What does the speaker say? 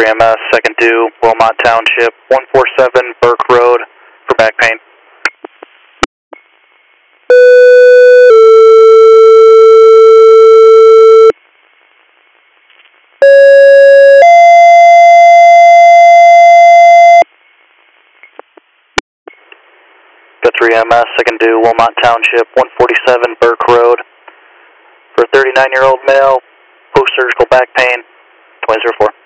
3MS, second due, Wilmot Township, 147 Burke Road for back pain. Got 3MS, second due, Wilmot Township, 147 Burke Road for a 39-year-old male, post-surgical back pain, 2004.